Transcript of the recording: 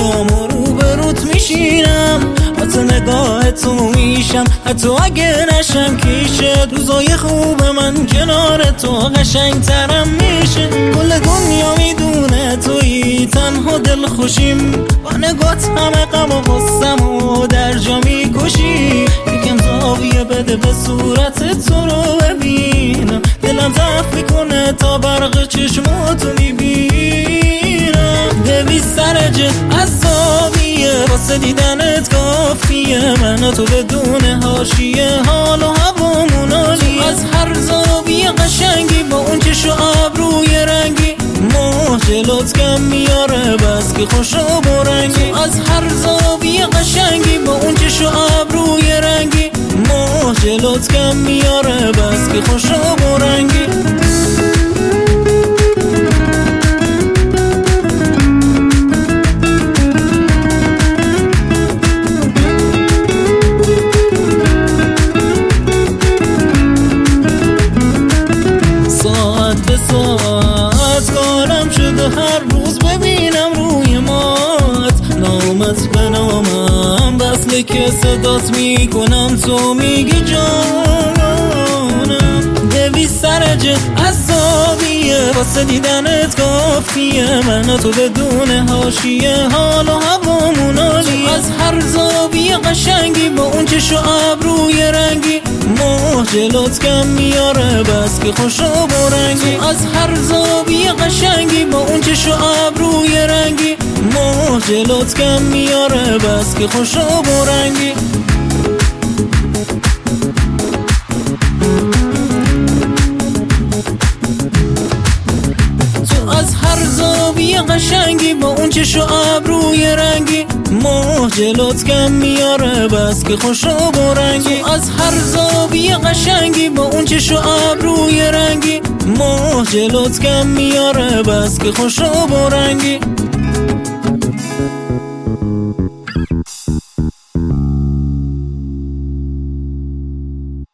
میام و روبروت میشینم، واسه نگاه تو میشم حتی اگه نشم کیشه. روزای خوب من کنار تو قشنگترم میشه. کل دنیا میدونه تویی تنها دل خوشیم، با نگات همه غم و غصم و در جا میکشی. یکم زاویه بده به صورت تو رو ببینم، دلم ضعف میکنه تا برق چشماتو میبینم. 200 درجه عصابیه واسه دیدنت کافیه، من و تو بدون حاشیه حال و هوامون عالیه. از هر زاویه قشنگی با اون چشم و ابروی رنگی، ماه جلوت کم میاره بس که خوش و برنگی. از هر زاویه قشنگی با اون چشم و ابروی رنگی، ماه جلوت کم میاره بس که خوش و برنگی. ساعت کارم شده هر روز ببینم روی مات، نامت به نامم وصله که صدات میکنم تو میگی جانم. 200 درجه عصابیه واسه دیدنت کافیه، من و تو بدون حاشیه حال و هوامون عالیه. از هر زاویه قشنگی با اون چشم و ابروی رنگی، ماه جلوت کم میاره بس که خوش و برنگی. از هر زاویه قشنگی با اون چشم و ابروی رنگی، ماه جلوت کم میاره بس که خوش و برنگی. از هر زاویه قشنگی با اون چشم و ابروی رنگی، ماه جلوت کم میاره بس که خوش و برنگی. از هر زاویه قشنگی با اون چشم و ابروی رنگی، ماه جلوت کم میاره بس که خوش و برنگی.